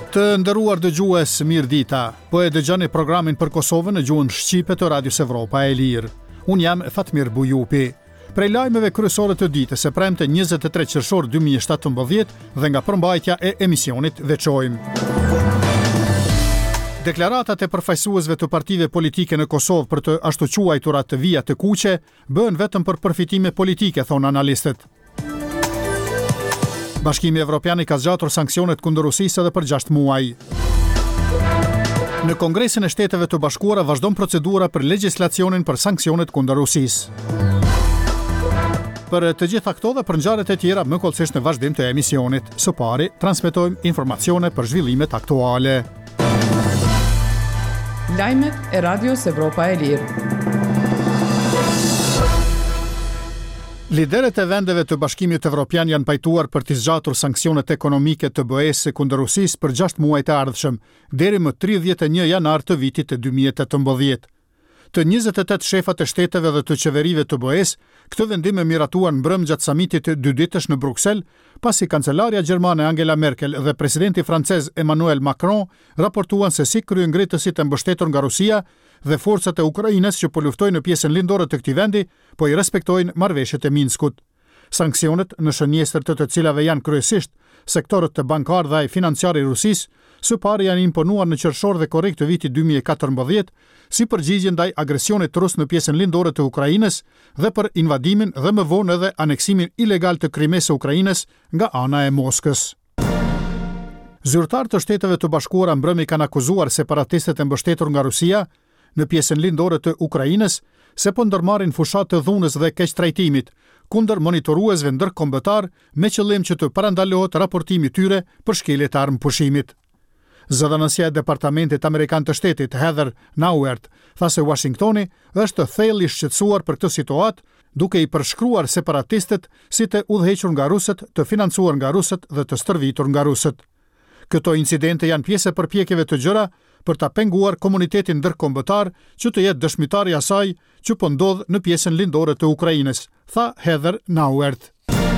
Të nderuar dëgjues, mirëdita. Po e dëgjoni programin për Kosovën në gjuhën shqipe të Radios Evropa e Lirë. Unë jam Fatmir Bujupi. Prej lajmeve kryesore të ditës së premte 23 qershor 2017 dhe nga përmbajtja e emisionit veçojmë. Deklaratat e përfaqësuesve të partive politike në Kosovë për të ashtu quajtura të vija të kuqe bëhen vetëm për përfitime politike, thonë analistët. Bashkimi Evropian I ka zgjatur sanksionet kundër Rusisë edhe për 6 muaj. Në Kongresin e Shteteve të Bashkuara vazhdon procedura për legjislacionin për sanksionet kundër Rusisë. Për të gjitha këto dhe për ngjarjet e tjera më kollësisht në vazhdim të emisionit. Së pari, transmetojmë informacione për zhvillimet aktuale. Lajmet e Radios Evropa e Lirë. Liderët e vendeve të Bashkimit Evropian janë pajtuar për të zgjatur sanksionet ekonomike të BE-s kundër Rusisë për 6 muaj të ardhshëm, deri më 31 janar të vitit të 2018. Të 28 shefat e shteteve dhe të qeverive të BE-s, këtë vendim e miratuan mbrëm gjatë samitit të 2 ditësh në Bruksel, pasi kancelaria gjermane Angela Merkel dhe presidenti francez Emmanuel Macron raportuan se si kryengritësit e mbështetur nga Rusia dhe forcat e Ukrainës që po luftojnë në pjesën lindore të këtij vendi, po I respektojnë marrëveshjet e Minskut. Sanksionet në shënjestër të cilave janë kryesisht sektorët të bankar dhe financiar I Rusisë, së pari janë imponuar në qershor dhe korrik të vitit 2014 si përgjigje ndaj agresionit rus në pjesën lindore të Ukrainës dhe për invadimin dhe më vonë edhe aneksimin ilegal të Krimes së Ukrainës nga ana e Moskës. Zyrtarë të Shteteve të Bashkuara mbrëmi kanë akuzuar separatistët e mbështetur nga Rusia në pjesën lindore të Ukrainës se po ndërmarrin fushat të dhunës dhe keqtrajtimit kundër monitoruesve ndërkombëtar me qëllim që të parandalohet raportimi I tyre për shkelje të armëpushimit. Zëdhënësia e Departamentit Amerikan të Shtetit, Heather Nauert, tha se Washingtoni është thellë I shqetësuar për këtë situatë, duke I përshkruar separatistët si të udhëhequr nga rusët, të financuar nga rusët dhe të stërvitur nga rusët. Këto incidente janë pjesë e përpjekjeve të gjëra për ta penguar komunitetin ndërkombëtar që të jetë dëshmitar I asaj që po ndodh në pjesën lindore të Ukrainës, tha Heather Nauert.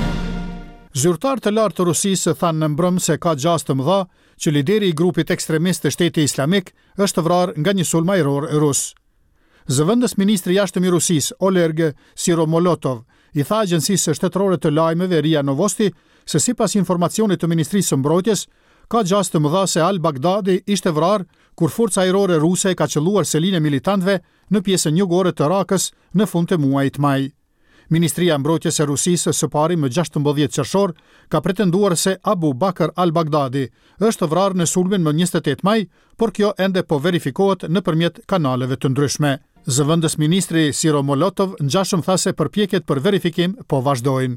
Zyrtar të lartë të Rusisë thanë në mbrëm se ka gjastë të mëdha që lideri I grupit ekstremist të Shtetit Islamik është vrarë nga një sulm ajror rus. Zëvendës ministri I jashtëm I Rusisë, Oleg Siromolotov, I tha agjencisë shtetërore të lajmeve RIA Novosti se sipas informacionit të Ministrisë së Mbrojtjes, ka gjastë të mëdha se al-Baghdadi ishte vrarë kur forca ajrore ruse ka qelluar selinë e militantëve në pjesën jugore të Rakës në fund të muajit maj. Ministria e Mbrojtjes e Rusisë së pari më 16 qershor ka pretenduar se Abu Bakr al-Baghdadi është vrarë në sulmin më 28 maj, por kjo ende po verifikohet nëpërmjet kanaleve të ndryshme. Zëvendës ministri Siromolotov ngjashëm tha se përpjekjet për verifikim po vazhdojnë.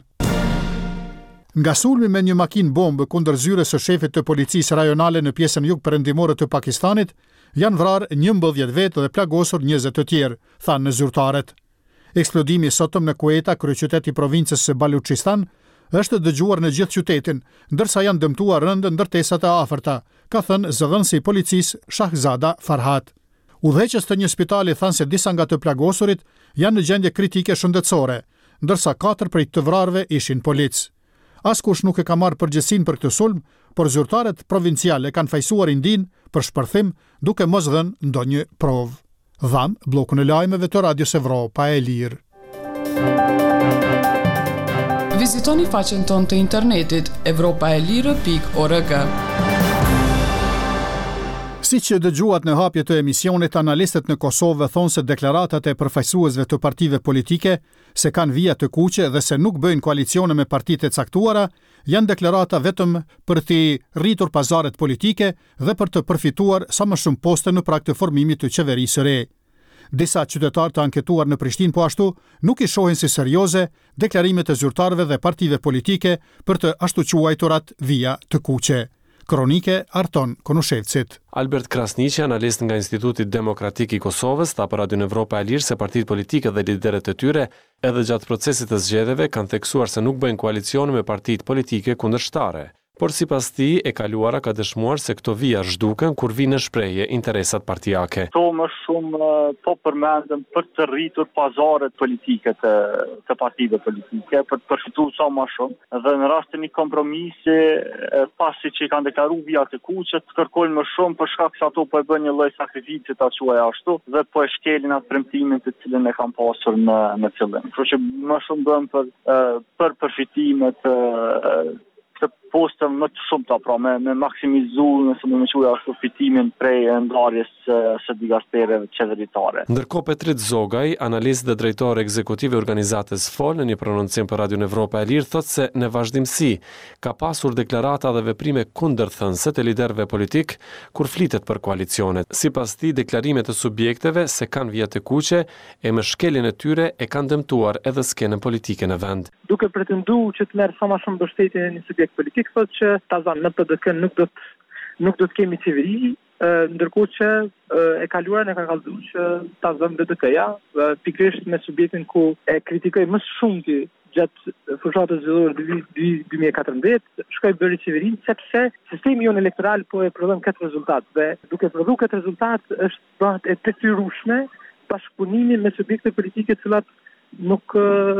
Nga sulmi me një makinë bombë kundër zyres së shefit të policisë rajonale në pjesën jugperëndimore të Pakistanit, janë vrarë 11 vetë dhe plagosur 20 të tjerë, thanë në zyrtarët. Eksplodimi sotëm në Kueta, kryeqytet I provincës së Baluchistan, është dëgjuar në gjithë qytetin, ndërsa janë dëmtuar rëndë ndërtesat e afërta, ka thënë zëdhënësi I policisë Shahzada Farhat. Udhëheqës të një spitali thanë se disa nga të plagosurit janë në gjendje kritike shëndetësore, ndërsa 4 prej të vrarëve ishin policë. Askush nuk e ka marrë përgjegjësinë për këtë sulm, por zyrtarët provinciale kanë fajsuar Indin për shpërthim duke mos dhënë ndonjë provë. Dham blokun e lajmeve të Radios Evropa e Lirë. Vizitoni faqen tonë të internetit europaelire.org. Si që dëgjuat në hapje të emisionit, analistët në Kosovë thonë se deklaratat e përfaqësuesve të partive politike se kanë vija të kuqe dhe se nuk bëjnë koalicione me partitë e caktuara, janë deklarata vetëm për të rritur pazaret politike dhe për të përfituar sa më shumë poste në prag të formimit të qeverisë së re. Disa qytetarë të anketuar në Prishtinë po ashtu nuk I shohin si serioze deklarimet e zyrtarëve dhe partive politike për të ashtu quajturat vija të kuqe. Kronike Arton Konushevcit. Albert Krasniqi, analist nga Instituti Demokratik I Kosovës, tha për Radion Evropa e Lirë se partitë politike dhe liderët e tyre edhe gjatë procesit të zgjedhjeve kanë theksuar se nuk bëjnë koalicione me partitë politike kundërshtare. Por sipas tij, e kaluara ka dëshmuar se këto vija zhduken kur vinë në shprehje interesat partijake. Këto më shumë po përmendëm për të rritur pazaret politike të partive politike, për të përfituar sa më shumë. Dhe në rast të një kompromisi, pasi që i kanë deklaruar vijat e kuqe, të kërkojnë më shumë për shkak se ato po e bën një lloj sakrifici ta quaj ashtu dhe po e shkelin atë premtimin të cilën e kanë pasur në fillim. Kështu që më shumë bën për përfitimet të postëm më të shumta, pra me maksimizu, nëse më quaj ashtu, fitimin prej ndarjes së digastereve qeveritare. Ndërkohë Petrit Zogaj, analist dhe drejtor ekzekutiv i organizatës FOL, në një prononcim për Radion Evropa e Lirë, thotë se në vazhdimsi ka pasur deklarata dhe veprime kundërthënëse të liderëve politik kur flitet për koalicionet. Sipas tij, deklarimet të subjekteve se kanë vija të kuqe e me shkeljen e tyre e kanë dëmtuar edhe skenën politike në vend. Duke pretenduar që të merr sa më shumë mbështetje në një subjekt politik, thotë që tazan në PDK nuk do të kemi qeveri, ndërkohë që e kaluara ne ka kallëzuar që tazon BDK-ja, pikërisht me subjektin ku e kritikoi më shumë gjatë fushatës zgjedhore 2014, shkoi bëri qeverinë sepse sistemi jon elektoral po e prodhon këtë rezultat dhe duke prodhuar këtë rezultat është bëhet e detyrueshme bashkëpunimi me subjekte politike të cilat nuk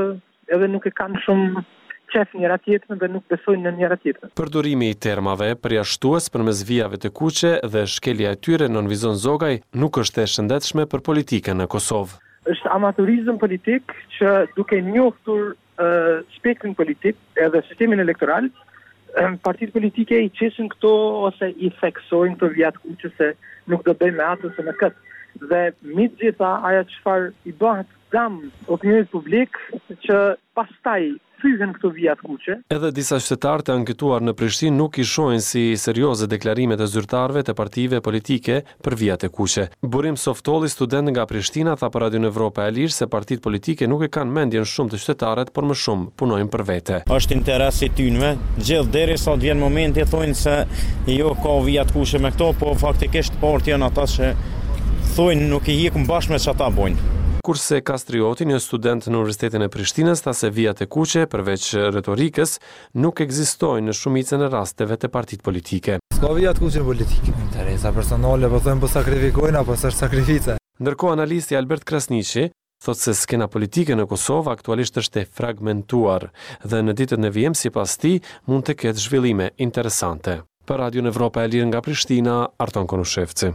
e kanë shumë qef njëra tjetrën dhe nuk besojnë në njëra tjetrën. Përdorimi i termave përjashtues përmes vijave të kuqe dhe shkelja e tyre, nënvizon Zogaj, nuk është e shëndetshme për politikën në Kosovë. Është amatorizëm politik që duke njohur spektrin politik edhe sistemin elektoral, partitë politike i qeshin këto ose i theksojnë këto vijat kuqe se nuk do bëjmë me atë ose me këtë. Dhe mi gjitha aja çfarë i bëhet dam opinionit publik që pastaj thyhen këto vijat kuqe. Edhe disa qytetarë të anketuar në Prishtinë nuk i shohin si serioze deklarimet e zyrtarëve të partive politike për vijat e kuqe. Burim Softolli, student nga Prishtina, tha për Radion Evropa e Lirë se partitë politike nuk e kanë mendjen shumë të qytetarët, por më shumë punojnë për vete. Është interes i tyre, gjithë derisa të vjen momenti thonë se jo ka vijat kuqe me këto, po faktikisht partia janë ata që thonë nuk i hiqën bashkë me çata bojnë. Kurse Kastrioti, një student në Universitetin e Prishtinës, tha se vijat e kuqe, përveç retorikës, nuk ekzistojnë në shumicën e rasteve të partitë politike. S'ka vijat kuqe politike. Interesa personale, po thëmë po sakrifikojnë apo s'është sakrifice. Ndërkohë analisti Albert Krasniqi thotë se skena politike në Kosovë aktualisht është e fragmentuar dhe në ditët në vijim, sipas tij, mund të ketë zhvillime interesante. Për Radion Evropa e Lirë nga Prishtina, Arton Konushevci.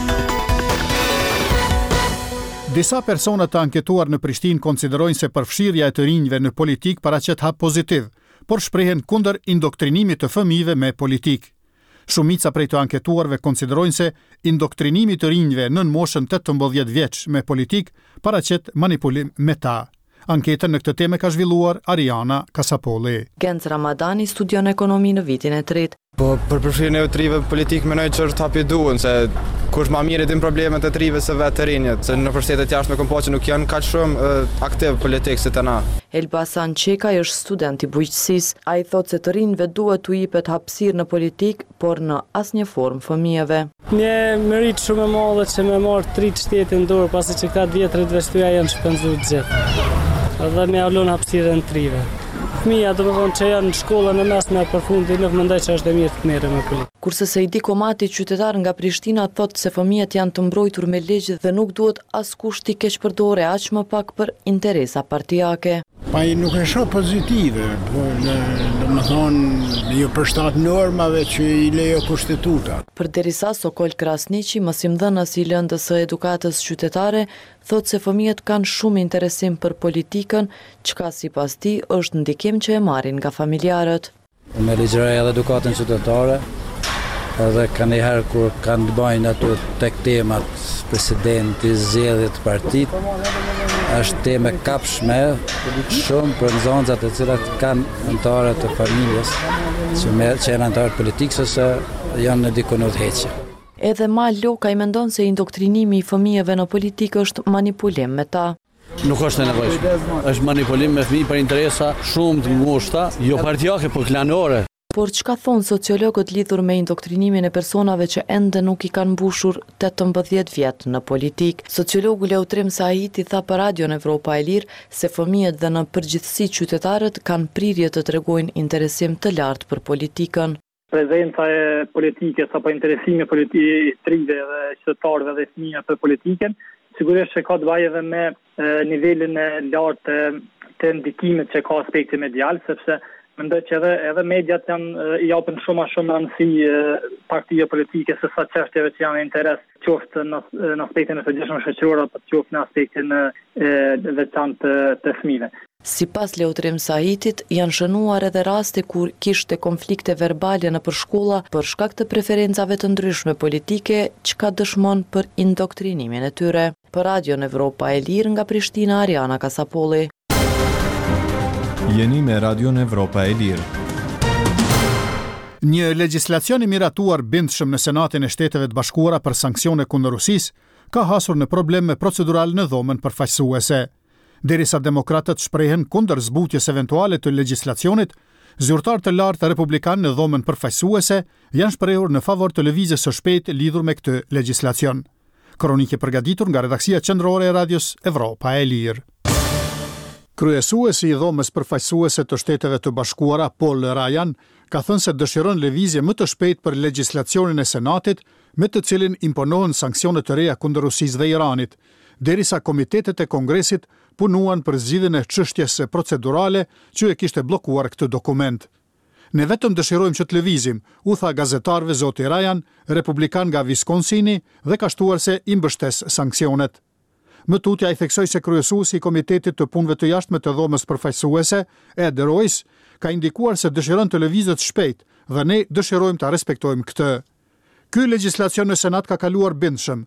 Disa persona të anketuar në Prishtinë konsiderojnë se përfshirja e të rinjve në politik paraqet hap pozitiv, por shprehen kundër indoktrinimit të fëmijëve me politik. Shumica prej të anketuarve konsiderojnë se indoktrinimi të rinjve nën moshën 18 vjeç me politik paraqet manipulim me ta. Anketën në këtë temë ka zhvilluar Ariana Kasapolli. Genc Ramadani studion ekonomi në vitin e tretë. Po për përfshirjen e trive politik mendoj që është hapi duan se kush më mirë din problemet e trive se vetë të rinjët, se në shtetet jashtë me kompo që nuk janë kaq shumë aktiv politik si të na. Elbasan Çekaj është student i bujqësisë. Ai thotë se të rinjve duhet t'u jepet hapësirë në politik, por në asnjë formë fëmijëve. Një merit shumë e madhe që me marr 3 shtetin dorë pasi që këta 10 veçtuja janë shpenzuar gjithë. Edhe me avlon hapësirën trive. Fëmija do të thonë që janë në shkollën e mesme për fundi nuk mendoj që është e mirë të merren me politikë. Kurse Seidi Komati, qytetar nga Prishtina, thotë se fëmijët janë të mbrojtur me ligj dhe nuk duhet askush t'i keq përdore aq më pak për interesa partijake. Pa i nuk e shoh pozitive, por domethënë jo përshtat normave që i lejo kushtetuta. Përderisa Sokol Krasniqi, mësimdhënës i lëndës së edukatës qytetare, thotë se fëmijët kanë shumë interesim për politikën, çka sipas tij është ndikim që e marrin nga familjarët. Me ligjëra edhe edukatën qytetare, edhe kanë herë kur kanë të bëjnë ato tek temat presidenti, zgjedhjet partit, është temë kapshme shumë për nxënësat e cilat kanë anëtarë të familjes, që janë anëtarë politikës ose janë në dikun udhëheqje. Edhe Mal Lokaj mendon se indoktrinimi i fëmijëve në politikë është manipulim me ta. Nuk është e nevojshme. Është manipulim me fëmijë për interesa shumë të ngushta, jo partijake, por klanore. Por çka thon sociologët lidhur me indoktrinimin e personave që ende nuk i kanë mbushur 18 vjet në politik? Sociologu Leutrim Sahiti tha për Radion Evropa e Lirë se fëmijët dhe në përgjithësi qytetarët kanë prirje të tregojnë interesim të lartë për politikën. prezenca e politikës apo interesimi i trive dhe qytetarëve dhe fëmijëve për politikën, sigurisht që ka të bëjë edhe me nivelin e lartë të ndikimit që ka aspekti medial, sepse mendoj që edhe mediat i japin shumë rëndësi partive politike se sa çështjeve që janë interes, qoftë në aspektin e përgjithshëm shoqëror apo qoftë në aspektin veçantë të fëmijëve. Sipas Leutrim Sahitit, janë shënuar edhe raste kur kishte konflikte verbale nëpër shkolla për shkak të preferencave të ndryshme politike, çka dëshmon për indoktrinimin e tyre. Për Radio Evropa e Lirë nga Prishtina, Ariana Kasapolli. Jeni me Radio Evropa e Lirë. Një legjislacion i miratuar bindshëm në Senatin e Shteteve të Bashkuara për sanksione kundër Rusisë ka hasur në probleme procedural në dhomën përfaqësuese. Derisa demokratët shprehen kundër zbutjes eventuale të legjislacionit, zyrtarë të lartë republikanë në dhomën përfaqësuese janë shprehur në favor të lëvizjes së shpejtë lidhur me këtë legjislacion. Kronike përgatitur nga redaksia qendrore e Radios Evropa e Lirë. Kryesuesi i dhomës përfaqësuese të Shteteve të Bashkuara, Paul Ryan, ka thënë se dëshiron lëvizje më të shpejtë për legjislacionin e Senatit, me të cilin imponohen sanksione të reja kundër Rusisë dhe Iranit, derisa komitetet e Kongresit punuan për zgjidhjen e çështjes procedurale që e kishte bllokuar këtë dokument. Ne vetëm dëshirojmë që të lëvizim, u tha gazetarëve zoti Ryan, republikan nga Wisconsini, dhe ka shtuar se i mbështes sanksionet. Më tutje ai theksoi se kryesuesi i Komitetit të Punëve të Jashtme të dhomës përfaqësuese, Ed Royce, ka indikuar se dëshiron të lëvizet shpejt dhe ne dëshirojmë ta respektojmë këtë. Ky legjislacion në Senat ka kaluar bindshëm,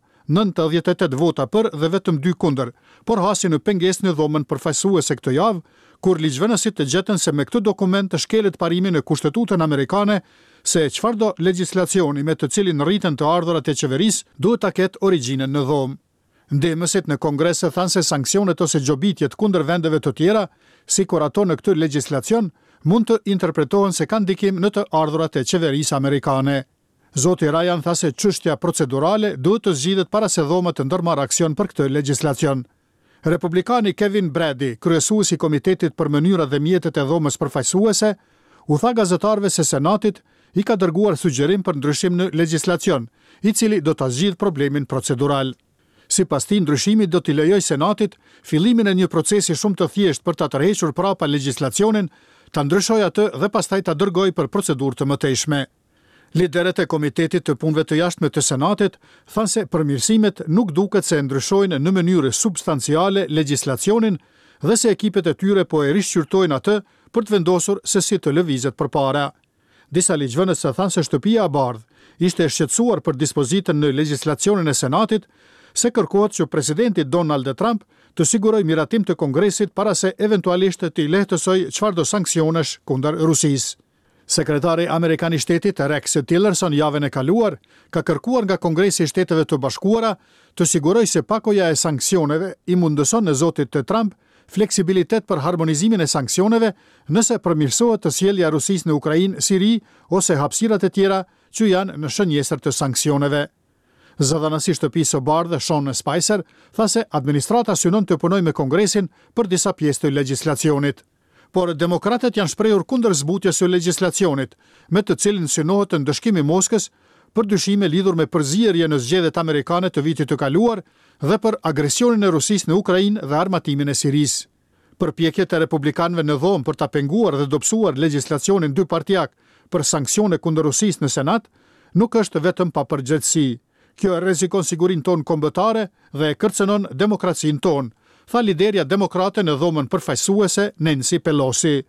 98 vota për dhe vetëm 2 kundër, por hasi në pengesë në dhomën përfaqësuese këtë javë, kur ligjvënësit të gjetën se me këtë dokument të shkelet parimin në Kushtetutën Amerikane se çfarëdo legjislacioni me të cilin rriten të ardhurat e qeverisë duhet ta ketë origjinën në dhomë. Ndemësit në Kongres thanë se sanksionet ose gjobitjet kundër vendeve të tjera, sikur ato në këtë legjislacion, mund të interpretohen se kanë ndikim në të ardhurat e qeverisë amerikane. Zoti Ryan tha se çështja procedurale duhet të zgjidhet para se dhoma të ndërmarrë aksion për këtë legjislacion. Republikani Kevin Brady, kryesuesi i Komitetit për mënyrat dhe mjetet e dhomës përfaqësuese, u tha gazetarëve se Senatit i ka dërguar sugjerim për ndryshim në legjislacion, i cili do ta zgjidhë problemin procedural. Sipas tij, ndryshimi do t'i lejojë Senatit fillimin e një procesi shumë të thjeshtë për ta tërhequr prapa legjislacionin, ta ndryshojë atë dhe pastaj ta dërgojë për procedurë të mëtejshme. Liderët e Komitetit të Punëve të Jashtme të Senatit thanë se përmirësimet nuk duket se ndryshojnë në mënyrë substanciale legjislacionin dhe se ekipet e tyre po e rishqyrtojnë atë për të vendosur se si të lëvizet përpara. Disa ligjvënës thanë se Shtëpia e Bardhë ishte e shqetësuar për dispozitën në legjislacionin e Senatit, se kërkohet që presidenti Donald Trump të sigurojë miratim të Kongresit para se eventualisht të i lehtësojë çfarëdo sanksionesh kundër Rusisë. Sekretari Amerikan i Shtetit Rex Tillerson javën e kaluar ka kërkuar nga Kongresi i Shteteve të Bashkuara të sigurojë se pakoja e sanksioneve i mundëson në zotit të Trump fleksibilitet për harmonizimin e sanksioneve nëse përmirësohet të sjellja e Rusisë në Ukrainë, Siri ose hapësirat e tjera që janë në shënjesër të sanksioneve. Zëdhënësi Shtëpisë së Bardhë Sean Spicer tha se administrata synon të punojë me Kongresin për disa pjesë të legjislacionit. Por demokratët janë shprehur kundër zbutjes së legjislacionit, me të cilin synohet të ndëshkimi Moskës për dyshime lidhur me përzierje në zgjedhjet amerikane të vitit të kaluar dhe për agresionin e Rusisë në Ukrainë dhe armatimin e Sirisë. Përpjekjet e republikanëve në dhomë për ta penguar dhe dobësuar legjislacionin dypartijak për sanksione kundër Rusisë në Senat nuk është vetëm papërgjegjësi. Kjo e rrezikon sigurinë tonë kombëtare dhe e kërcënon demokracinë tonë, tha liderja demokrate në dhomën përfaqësuese Nancy Pelosi.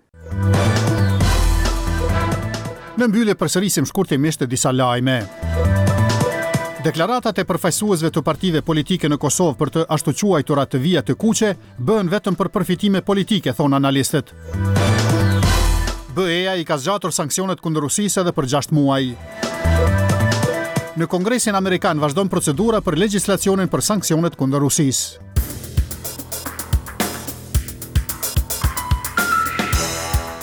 Në mbyllje përsërisim shkurtimisht disa lajme. Deklaratat e përfaqësuesve të partive politike në Kosovë për të ashtu quajtura të vija të kuqe bëhen vetëm për përfitime politike, thonë analistët. BE-ja i ka zgjatur sanksionet kundër Rusisë edhe për 6 muaj. Në Kongresin Amerikan vazhdon procedura për legjislacionin për sanksionet kundër Rusisë.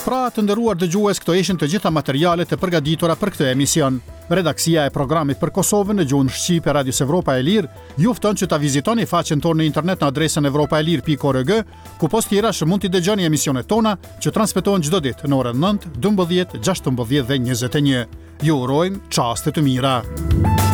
Pra të nderuar dëgjues, këto ishin të gjitha materialet e përgatitura për këtë emision. Redaksia e programit për Kosovën në gjuhën shqipe e Radios Evropa e Lirë ju fton që ta vizitoni faqen tonë në internet në adresën evropaelir.org, ku post tjera mund t'i dëgjoni emisionet tona që transmetohen çdo ditë në orën 9, 12, 16 dhe 21. Ju urojmë çaste të mira.